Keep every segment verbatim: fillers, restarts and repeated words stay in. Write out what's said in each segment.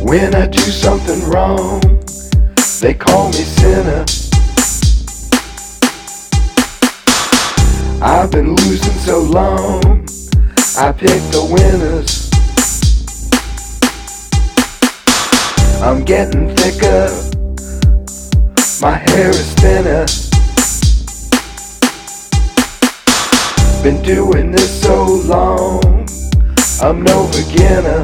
When I do something wrong, they call me sinner. I've been losing so long, I pick the winners. I'm getting thicker, my hair is thinner. Been doing this so long, I'm no beginner.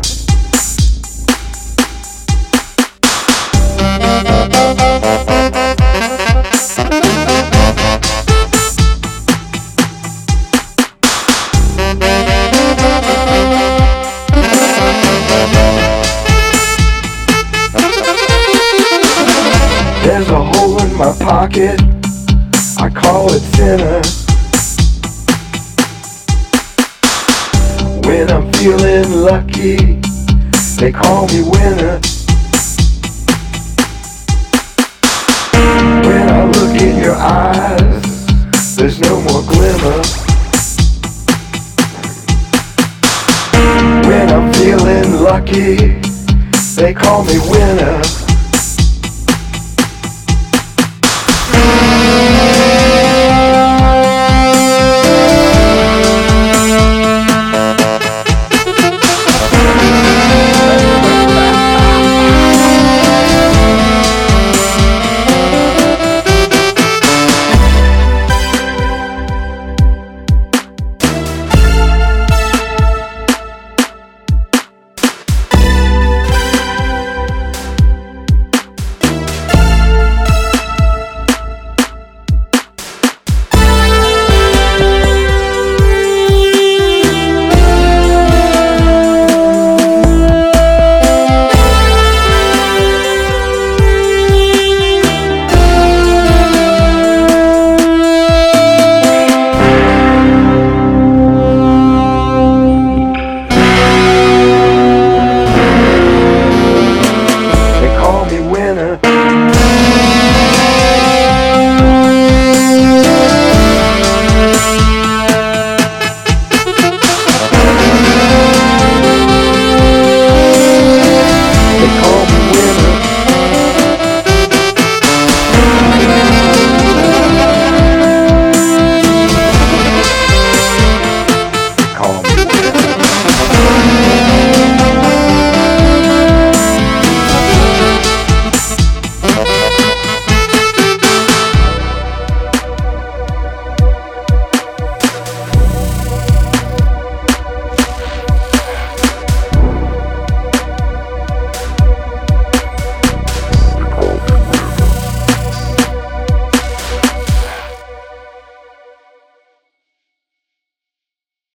There's a hole in my pocket, I call it sinner. When I'm feeling lucky, they call me winner. When I look in your eyes, there's no more glimmer. When I'm feeling lucky, they call me winner.